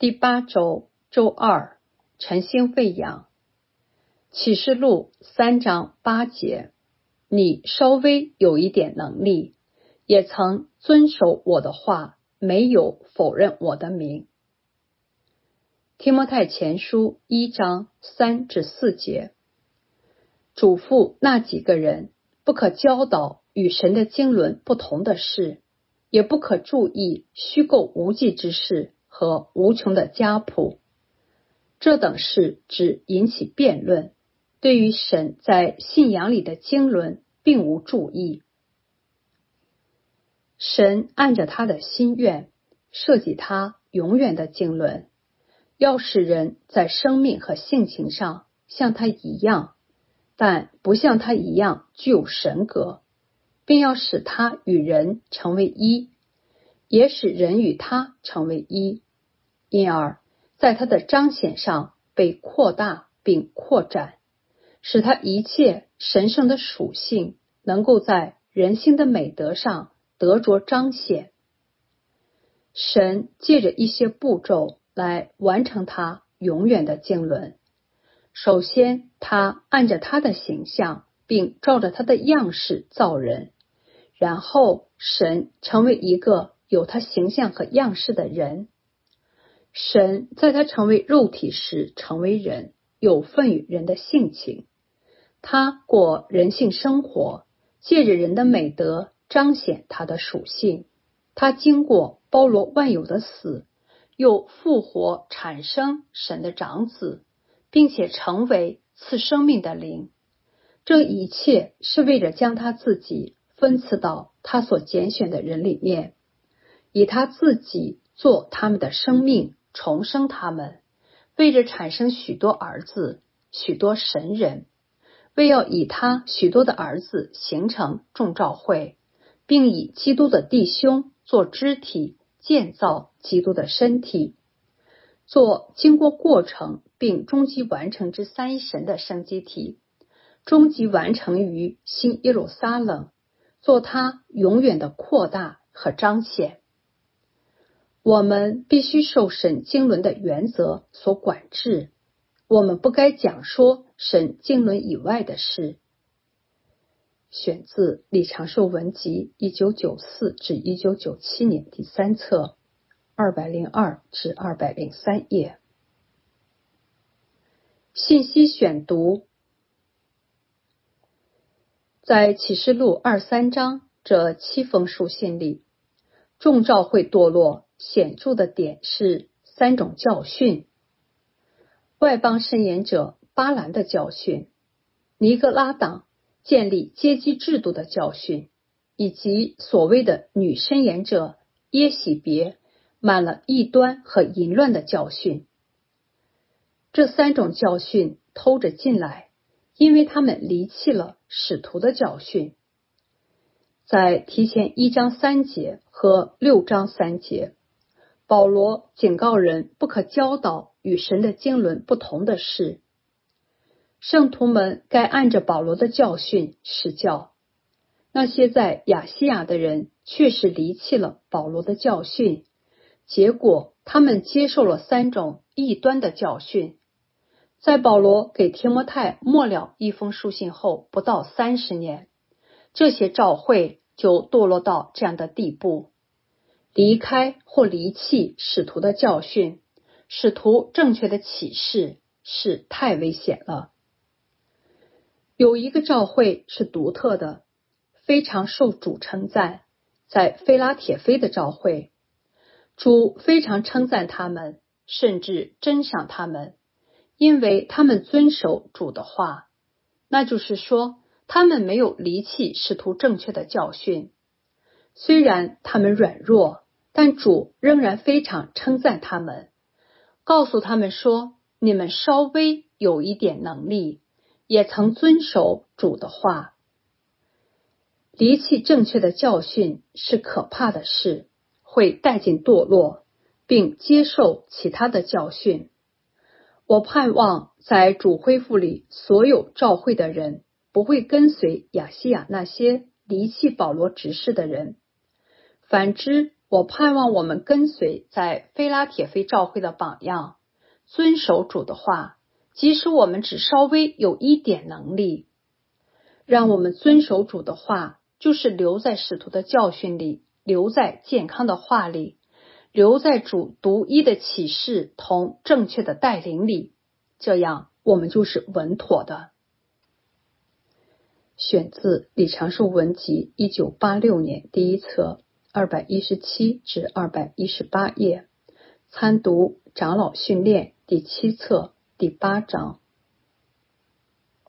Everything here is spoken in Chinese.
第8周周二，晨星喂养。启示录3章8节，你稍微有一点能力，也曾遵守我的话，没有否认我的名。提摩太前书1章3至4节，嘱咐那几个人，不可教导与神的经纶不同的事，也不可注意虚构无稽之事和无穷的家谱，这等事只引起辩论，对于神在信仰里的经纶并无注意。神按着他的心愿设计他永远的经纶，要使人在生命和性情上像他一样，但不像他一样具有神格，并要使他与人成为一，也使人与他成为一，因而在他的彰显上被扩大并扩展，使他一切神圣的属性能够在人性的美德上得着彰显。神借着一些步骤来完成他永远的经纶。首先，他按着他的形象并照着他的样式造人，然后神成为一个有他形象和样式的人。神在他成为肉体时成为人，有份于人的性情，他过人性生活，借着人的美德彰显他的属性。他经过包罗万有的死，又复活产生神的长子，并且成为赐生命的灵。这一切是为了将他自己分赐到他所拣选的人里面，以他自己做他们的生命，重生他们，为着产生许多儿子，许多神人，为要以他许多的儿子形成众召会，并以基督的弟兄做肢体，建造基督的身体，做经过过程并终极完成之三一神的生机体，终极完成于新耶路撒冷，做他永远的扩大和彰显。我们必须受神经纶的原则所管制，我们不该讲说神经纶以外的事。选自李长寿文集1994至1997年第3册202至203页。信息选读。在启示录2-3章这7封书信里，众召会堕落显著的点是3种教训：外邦申言者巴兰的教训，尼格拉党建立阶级制度的教训，以及所谓的女申言者耶喜别满了异端和淫乱的教训。这3种教训偷着进来，因为他们离弃了使徒的教训。在提前1章3节和6章3节，保罗警告人不可教导与神的经纶不同的事。圣徒们该按着保罗的教训施教。那些在亚细亚的人确实离弃了保罗的教训，结果他们接受了3种异端的教训。在保罗给提摩太末了一封书信后不到30年，这些召会就堕落到这样的地步，离开或离弃使徒的教训，使徒正确的启示是太危险了。有一个召会是独特的，非常受主称赞，在菲拉铁菲的召会，主非常称赞他们，甚至珍赏他们，因为他们遵守主的话，那就是说他们没有离弃使徒正确的教训。虽然他们软弱，但主仍然非常称赞他们，告诉他们说，你们稍微有一点能力，也曾遵守主的话。离弃正确的教训是可怕的事，会带进堕落，并接受其他的教训。我盼望在主恢复里所有召会的人不会跟随亚细亚那些离弃保罗执事的人。反之， 我盼望我们跟随在菲拉铁非教会的榜样，遵守主的话，即使我们只稍微有一点能力。让我们遵守主的话，就是留在使徒的教训里，留在健康的话里，留在主独一的启示同正确的带领里，这样我们就是稳妥的。选自李长寿文集1986年第一册217至218页，参读长老训练第7册第8章。